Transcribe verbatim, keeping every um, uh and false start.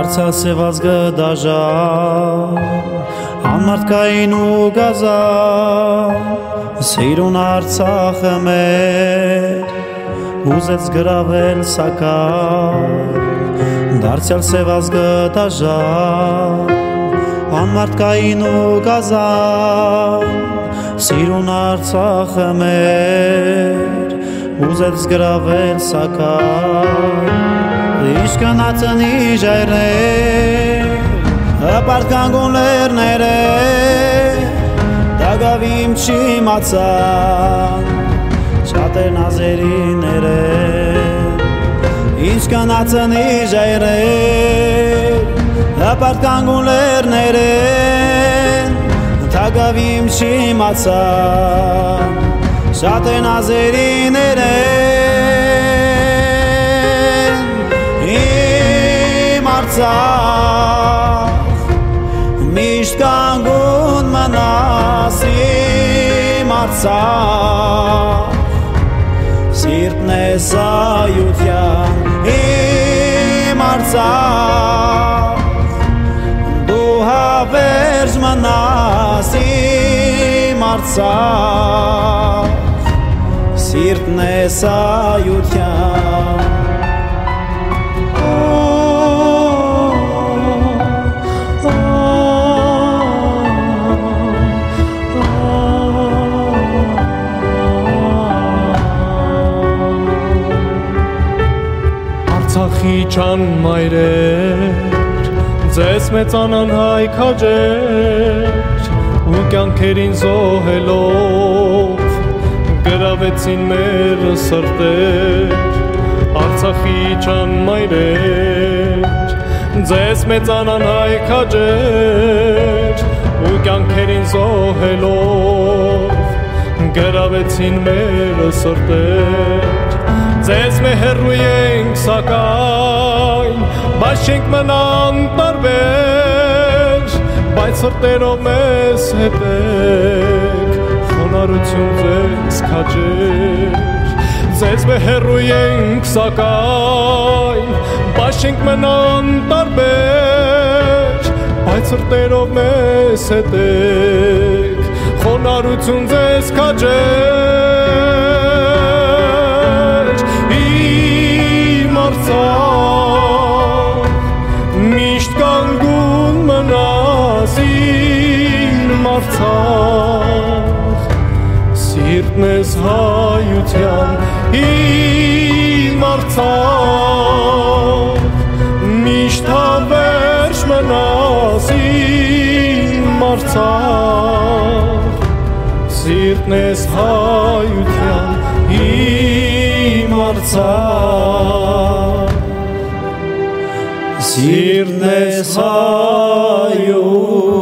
Դարձյալ սևազգը դաժան անմարդկային ու գազան սիրուն Արցախը մեր ուզեց գրավել սակայն դարձյալ սևազգը դաժան անմարդկային ու գազան սիրուն Արցախը մեր ուզեց գրավել սակայն Իշ կնացն իշ այրներ հպարտ կանգուն լերներ դագավիմ չիմացան շատեր նազերիներ Իշ կնացն իշ այրներ հպարտ կանգուն լերներ դագավիմ չիմացան շատեր նազերիներ Արցախ միշտ կանգուն մնաս իմ Արցախ սիրտն է սայության իմ Արցախ դու հավերժ մնաս իմ Արցախ սիրտն է սայության Արցախիչան մայրեր ձեզ մեծանան հայ քաջեր ու կյանքերին զոհելով գրավեցին մեր սրտեր Արցախիչան մայրեր ձեզ մեծանան հայ քաջեր ու կյանքերին զոհելով գրավեցին մեր սրտեր Ձեզ մե հեռու ենք սակայն, բայց չենք մնան տարբեր, բայց սրտերով մեզ հետեք, խոնարհություն ձեզ քաջեր Ձեզ մե հեռու ենք սակայն, բայց չենք մնան տարբեր, բայց սրտերով մեզ հետեք, խոնարհություն ձեզ քաջեր Արցախ միշտ կանգուն մնաս իմ Արցախ սիրտն ես հայության իմ Արցախ միշտ հավերժ մնաս իմ Արցախ սիրտն ես հայության իմ Արցախ Sirnes hayo